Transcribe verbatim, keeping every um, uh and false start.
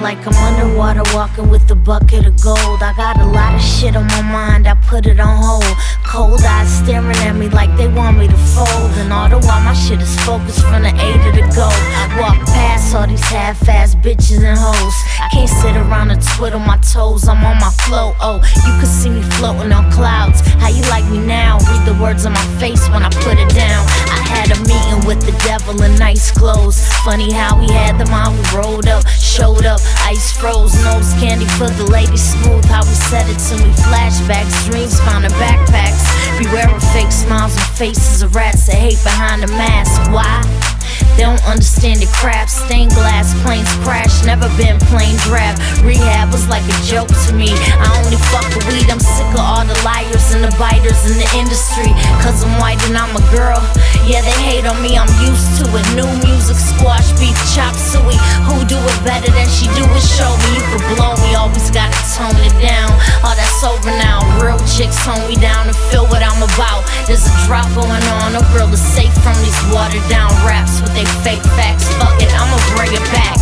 like I'm underwater walking with a bucket of gold. I got a lot of shit on my mind, I put it on hold. Cold eyes staring at me like they want me to fold. And all the while my shit is focused from the A to the go. I walk past all these half-ass bitches and hoes. Can't sit around and twiddle my toes, I'm on my flow. Oh, you can see me floating on clouds. How you like me now? Read the words on my face when I put it down. I had a meeting with the devil in nice clothes. Funny how we had them on, we rolled up, showed up, ice froze, nose candy for the ladies, smooth how we said it to me. Flashbacks, dreams found in backpacks. Beware of fake smiles and faces of rats that hate behind the mask. Why? They don't understand the crap. Stained glass, planes crash, never been plain drab. Rehab was like a joke to me. I only fuck with weed, I'm sick of all the liars and the biters in the industry. Cause I'm white and I'm a girl, yeah they hate on me, I'm used to it. New music, squash beef, chop suey. Who do it better than she do it? Show me, you could blow me, always gotta tone it down. Oh that's over now, real chicks tone me down and feel what I'm about. There's a drop going on, no girl is safe from these watered down raps with they fake facts. Fuck it, I'ma bring it back.